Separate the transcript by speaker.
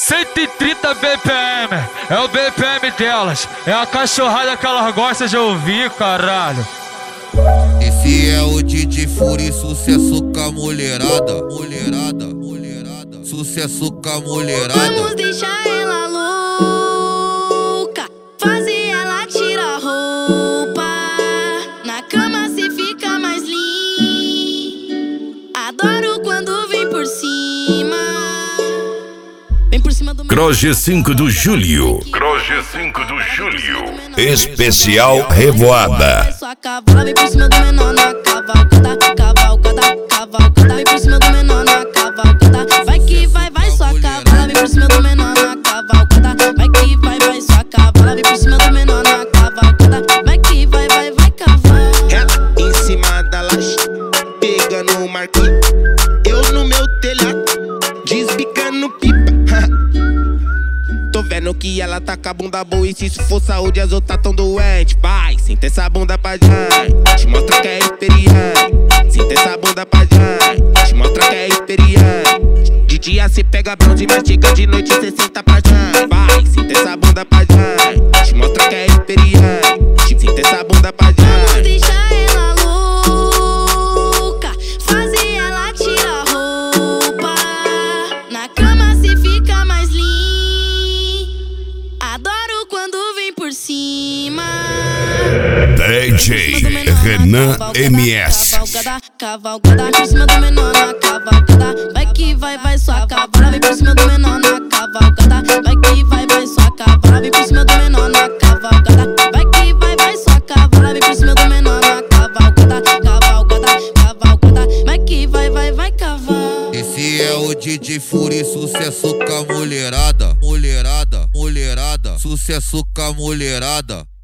Speaker 1: 130 BPM, é o BPM delas, é a cachorrada que elas gostam de ouvir, caralho.
Speaker 2: Esse é o DJ Fury, sucesso com a mulherada, mulherada, mulherada, sucesso com a mulherada.
Speaker 3: Vamos deixar ela louca, fazer ela tirar a roupa, na cama cê fica mais lean. Adoro quando vem por cima. Vem por cima do
Speaker 4: Croge 5 do Julho.
Speaker 5: Croge 5 do Julho.
Speaker 4: Especial Revoada.
Speaker 3: Sua cavala vem por cima do menor na cavalcada, cavalcada, cavalcada. Vem por cima do menor na cavalcada. Vai que vai, vai sua cavala vem por cima do menor na cavalcada. Vai que vai, vai sua cavala vem por cima do menor na cavalcada. Vai que vai, vai, vai cavala.
Speaker 6: Ela em cima da laje, pegando o marquinho. Eu no meu telhado, desbicando pipa. Tô vendo que ela tá com a bunda boa e se isso for saúde as outras tão doentes. Vai, senta essa bunda pra gente, te mostra que é experiente. Senta essa bunda pra gente, te mostra que é experiente. De dia cê pega bronze e mastiga, de noite cê senta pra gente. Vai, senta essa bunda pra gente, te mostra que é experiente. Senta essa bunda pra gente.
Speaker 3: Vamos deixar ela louca, fazer ela tirar a roupa, na cama cê fica mais lean. Adoro quando vem por cima.
Speaker 4: DJ Renan MS.
Speaker 3: Cavalcada, cavalcada, por cima do menor na cavalcada. Vai que vai, vai sua cavala, vem por cima do menor na cavalcada. Vai que vai, vai sua cavala, vem por cima do menor na cavalcada. Vai que vai, vai sua cavala, vem por cima do menor na cavalcada, cavalcada, cavalcada. Vai que vai, vai, vai caval.
Speaker 2: Esse é o DJ Fury, sucesso com a mulherada, mulherada, mulherada, sucesso com a mulherada.